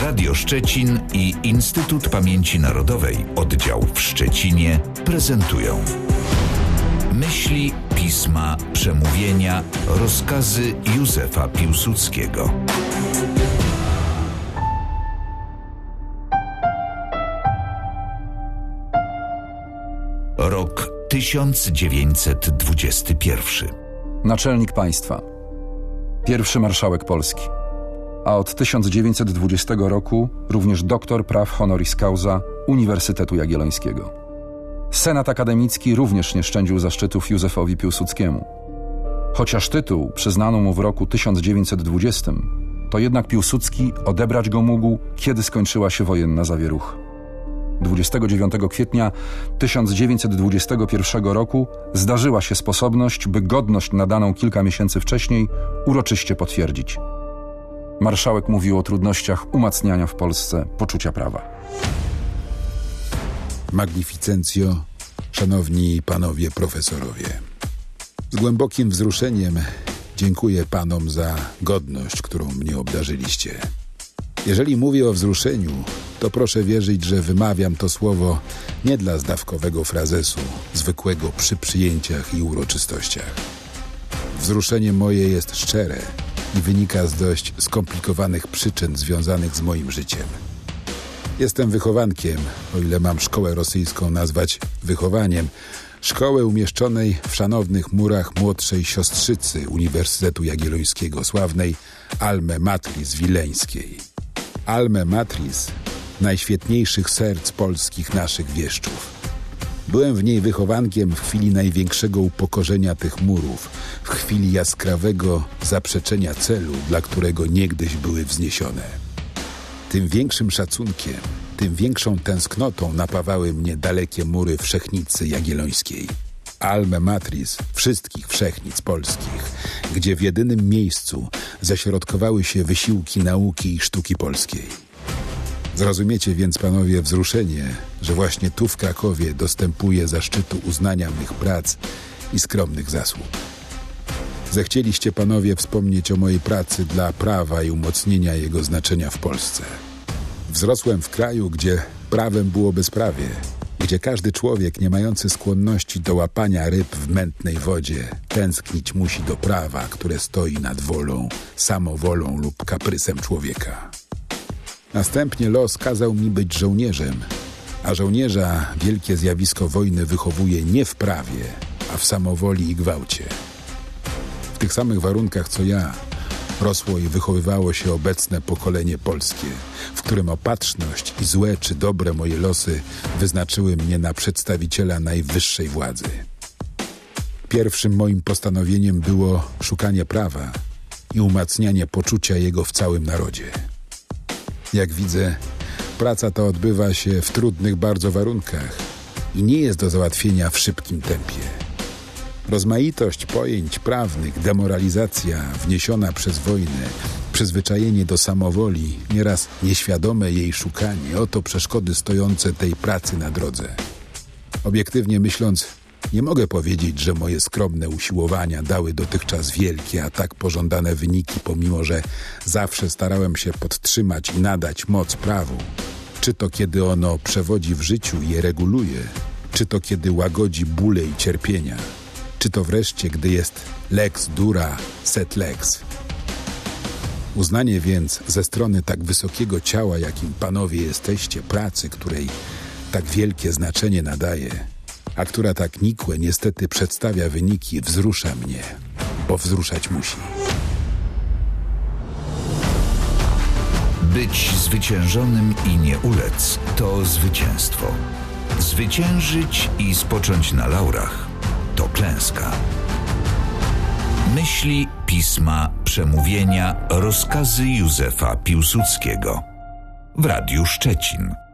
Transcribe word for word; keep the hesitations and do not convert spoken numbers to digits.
Radio Szczecin i Instytut Pamięci Narodowej Oddział w Szczecinie prezentują myśli, pisma, przemówienia, rozkazy Józefa Piłsudskiego. Rok tysiąc dziewięćset dwudziesty pierwszy. Naczelnik państwa, pierwszy marszałek Polski, a od tysiąc dziewięćset dwudziestego roku również doktor praw honoris causa Uniwersytetu Jagiellońskiego. Senat akademicki również nie szczędził zaszczytów Józefowi Piłsudskiemu. Chociaż tytuł przyznano mu w roku tysiąc dziewięćset dwudziestym, to jednak Piłsudski odebrać go mógł, kiedy skończyła się wojenna zawierucha. dwudziestego dziewiątego kwietnia tysiąc dziewięćset dwudziestego pierwszego roku zdarzyła się sposobność, by godność nadaną kilka miesięcy wcześniej uroczyście potwierdzić. Marszałek mówił o trudnościach umacniania w Polsce poczucia prawa. Magnificencjo, szanowni panowie profesorowie. Z głębokim wzruszeniem dziękuję panom za godność, którą mnie obdarzyliście. Jeżeli mówię o wzruszeniu, to proszę wierzyć, że wymawiam to słowo nie dla zdawkowego frazesu, zwykłego przy przyjęciach i uroczystościach. Wzruszenie moje jest szczere i wynika z dość skomplikowanych przyczyn związanych z moim życiem. Jestem wychowankiem, o ile mam szkołę rosyjską nazwać wychowaniem, szkołę umieszczonej w szanownych murach młodszej siostrzycy Uniwersytetu Jagiellońskiego, sławnej Alme Matris Wileńskiej. Alme Matris najświetniejszych serc polskich naszych wieszczów. Byłem w niej wychowankiem w chwili największego upokorzenia tych murów, w chwili jaskrawego zaprzeczenia celu, dla którego niegdyś były wzniesione. Tym większym szacunkiem, tym większą tęsknotą napawały mnie dalekie mury Wszechnicy Jagiellońskiej. Alme Matris wszystkich wszechnic polskich, gdzie w jedynym miejscu zaśrodkowały się wysiłki nauki i sztuki polskiej. Zrozumiecie więc, panowie, wzruszenie, że właśnie tu w Krakowie dostępuję zaszczytu uznania mych prac i skromnych zasług. Zechcieliście, panowie, wspomnieć o mojej pracy dla prawa i umocnienia jego znaczenia w Polsce. Wzrosłem w kraju, gdzie prawem było bezprawie, gdzie każdy człowiek nie mający skłonności do łapania ryb w mętnej wodzie tęsknić musi do prawa, które stoi nad wolą, samowolą lub kaprysem człowieka. Następnie los kazał mi być żołnierzem, a żołnierza wielkie zjawisko wojny wychowuje nie w prawie, a w samowoli i gwałcie. W tych samych warunkach co ja rosło i wychowywało się obecne pokolenie polskie, w którym opatrzność i złe czy dobre moje losy wyznaczyły mnie na przedstawiciela najwyższej władzy. Pierwszym moim postanowieniem było szukanie prawa i umacnianie poczucia jego w całym narodzie. Jak widzę, praca ta odbywa się w trudnych bardzo warunkach i nie jest do załatwienia w szybkim tempie. Rozmaitość pojęć prawnych, demoralizacja wniesiona przez wojnę, przyzwyczajenie do samowoli, nieraz nieświadome jej szukanie, oto przeszkody stojące tej pracy na drodze. Obiektywnie myśląc, nie mogę powiedzieć, że moje skromne usiłowania dały dotychczas wielkie, a tak pożądane wyniki, pomimo że zawsze starałem się podtrzymać i nadać moc prawu. Czy to kiedy ono przewodzi w życiu i je reguluje, czy to kiedy łagodzi bóle i cierpienia, czy to wreszcie, gdy jest lex dura sed lex. Uznanie więc ze strony tak wysokiego ciała, jakim panowie jesteście, pracy, której tak wielkie znaczenie nadaje, a która tak nikłe niestety przedstawia wyniki, wzrusza mnie, bo wzruszać musi. Być zwyciężonym i nie ulec to zwycięstwo. Zwyciężyć i spocząć na laurach to klęska. Myśli, pisma, przemówienia, rozkazy Józefa Piłsudskiego w Radiu Szczecin.